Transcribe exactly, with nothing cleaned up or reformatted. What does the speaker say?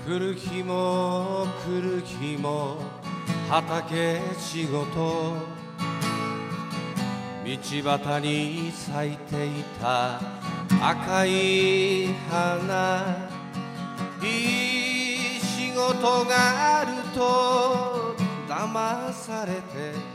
来る日も来る日も畑仕事、道端に咲いていた赤い花、いい仕事があると騙されて